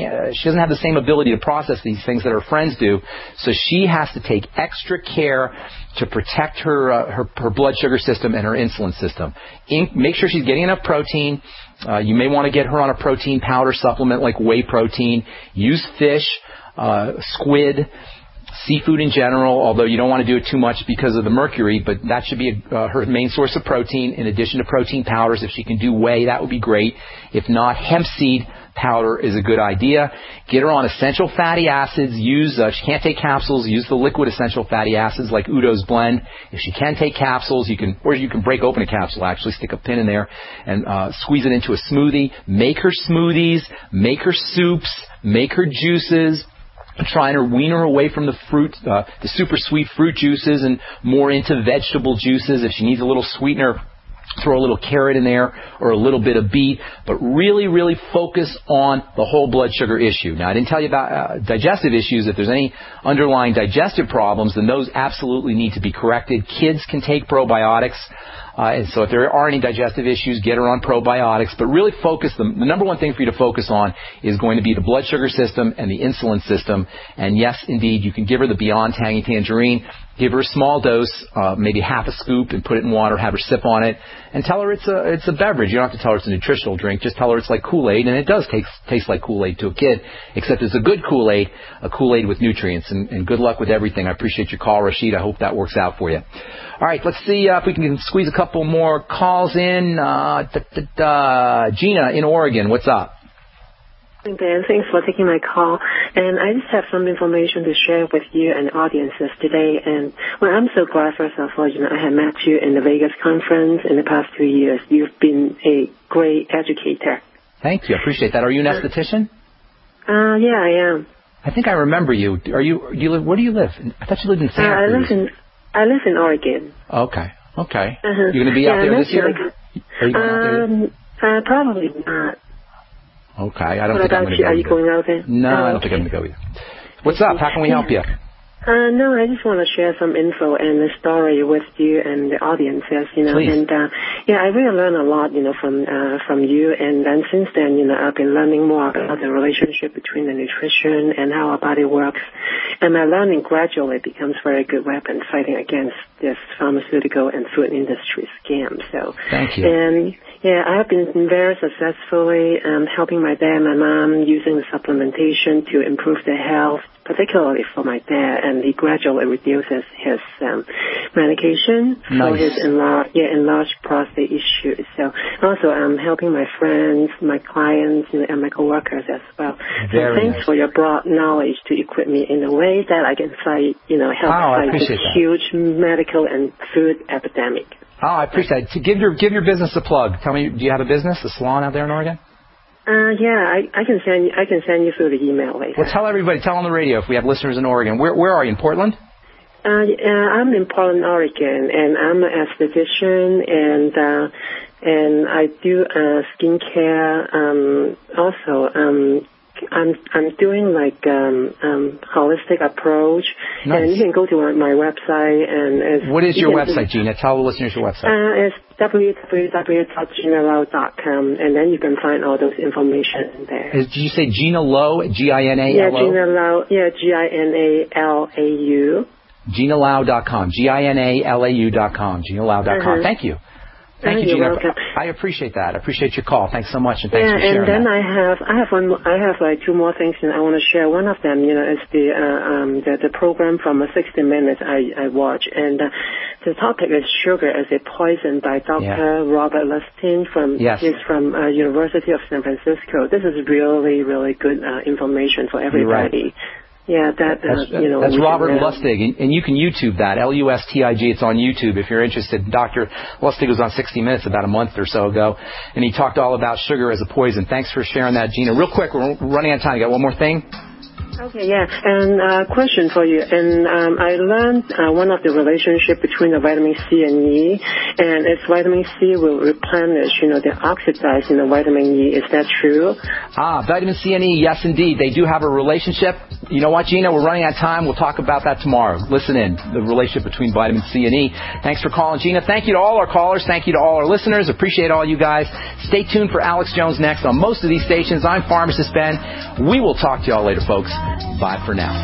same ability to process these things that her friends do. So she has to take extra care to protect her blood sugar system and her insulin system. Make sure she's getting enough protein. You may want to get her on a protein powder supplement like whey protein. Use fish, squid, seafood in general, although you don't want to do it too much because of the mercury, but that should be her main source of protein in addition to protein powders. If she can do whey, that would be great. If not, hemp seed powder is a good idea. Get her on essential fatty acids. She can't take capsules. Use the liquid essential fatty acids like Udo's Blend. If she can take capsules, you can break open a capsule, actually stick a pin in there and squeeze it into a smoothie. Make her smoothies, make her soups, make her juices. Trying to wean her away from the fruit, the super sweet fruit juices, and more into vegetable juices. If she needs a little sweetener, throw a little carrot in there or a little bit of beet, but really, really focus on the whole blood sugar issue. Now, I didn't tell you about digestive issues. If there's any underlying digestive problems, then those absolutely need to be corrected. Kids can take probiotics. And so if there are any digestive issues, get her on probiotics. But really focus the number one thing for you to focus on is going to be the blood sugar system and the insulin system. And yes, indeed, you can give her the Beyond Tangy Tangerine. Give her a small dose, maybe half a scoop, and put it in water. Have her sip on it, and tell her it's a beverage. You don't have to tell her it's a nutritional drink. Just tell her it's like Kool-Aid, and it does taste like Kool-Aid to a kid, except it's a good Kool-Aid, a Kool-Aid with nutrients. And good luck with everything. I appreciate your call, Rashid. I hope that works out for you. All right, let's see if we can squeeze a couple more calls in. Gina in Oregon, what's up? Dan, thanks for taking my call. And I just have some information to share with you and audiences today. And well, I'm so glad, first of all, I have met you in the Vegas conference in the past 2 years. You've been a great educator. Thank you. I appreciate that. Are you an esthetician? Yeah, I am. I think I remember you. Do you live? Where do you live? I thought you lived in Santa Cruz. I live in Oregon. Okay. You're going to be out there this year? Are you going out there? Probably not. Okay, I don't think I'm going to go. Are you going out there? No, I don't think I'm going to go either. What's up? How can we help you? No, I just want to share some info and a story with you and the audiences, Please. And I really learned a lot, from you. And then since then, I've been learning more about the relationship between the nutrition and how our body works. And my learning gradually becomes very good weapon fighting against this pharmaceutical and food industry scam. So thank you. And I have been very successfully helping my dad and my mom using the supplementation to improve their health, particularly for my dad, and he gradually reduces his medication for his enlarged prostate issues. So also I'm helping my friends, my clients, and my coworkers as well. So thanks for your broad knowledge to equip me in a way that I can fight, help fight this huge medical and food epidemic. Oh, I appreciate it. To give your business a plug. Tell me, do you have a business, a salon out there in Oregon? I can send you through the email later. Well, tell on the radio if we have listeners in Oregon. Where are you, in Portland? I'm in Portland, Oregon, and I'm an esthetician, and I do skincare. Also, I'm doing like holistic approach, and you can go to my website and. What is your website, Gina? Tell the listeners your website. It's www.ginalau.com, and then you can find all those information there. Did you say Gina Lau? G-I-N-A-L-O? Yeah, Gina Lau. Yeah, G-I-N-A-L-A-U. GinaLau.com. GinaLau.com. GinaLau.com. Thank you. Thank you, Gina. Welcome. I appreciate that. I appreciate your call. Thanks so much, and thanks for sharing. And then I have like two more things, and I want to share. One of them, is the program from 60 Minutes I watch, and the topic is sugar as a poison by Dr. Robert Lustig he's from University of San Francisco. This is really, really good information for everybody. Right. Yeah, that's Robert Lustig, and you can YouTube that, Lustig. It's on YouTube if you're interested. Dr. Lustig was on 60 Minutes about a month or so ago, and he talked all about sugar as a poison. Thanks for sharing that, Gina. Real quick, we're running out of time. You got one more thing? Okay, and question for you. And I learned one of the relationship between the vitamin C and E, and its vitamin C will replenish, the oxidized vitamin E. Is that true? Vitamin C and E, yes, indeed. They do have a relationship. You know what, Gina? We're running out of time. We'll talk about that tomorrow. Listen in, the relationship between vitamin C and E. Thanks for calling, Gina. Thank you to all our callers. Thank you to all our listeners. Appreciate all you guys. Stay tuned for Alex Jones next on most of these stations. I'm Pharmacist Ben. We will talk to y'all later, folks. Bye for now.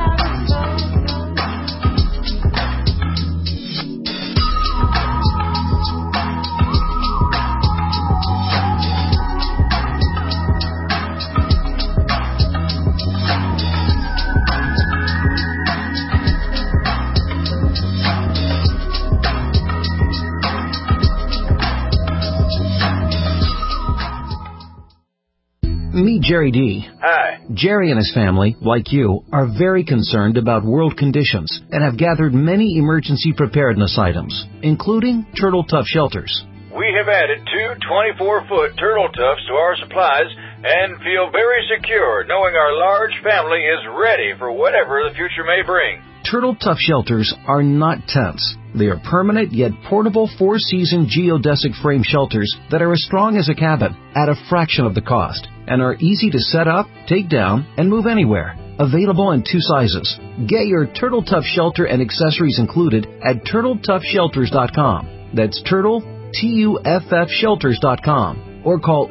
Meet Jerry D. Hi. Jerry and his family, like you, are very concerned about world conditions and have gathered many emergency preparedness items, including Turtle Tough shelters. We have added 2 24-foot Turtle Toughs to our supplies and feel very secure knowing our large family is ready for whatever the future may bring. Turtle Tough shelters are not tents. They are permanent yet portable 4-season geodesic frame shelters that are as strong as a cabin at a fraction of the cost and are easy to set up, take down, and move anywhere. Available in 2 sizes. Get your Turtle Tough shelter and accessories included at TurtleToughShelters.com. That's Turtle, TUFF Shelters.com, or call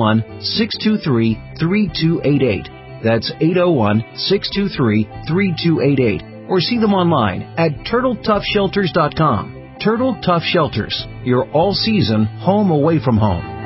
801-623-3288. That's 801-623-3288. Or see them online at TurtleToughShelters.com. Turtle Tough Shelters, your all-season home away from home.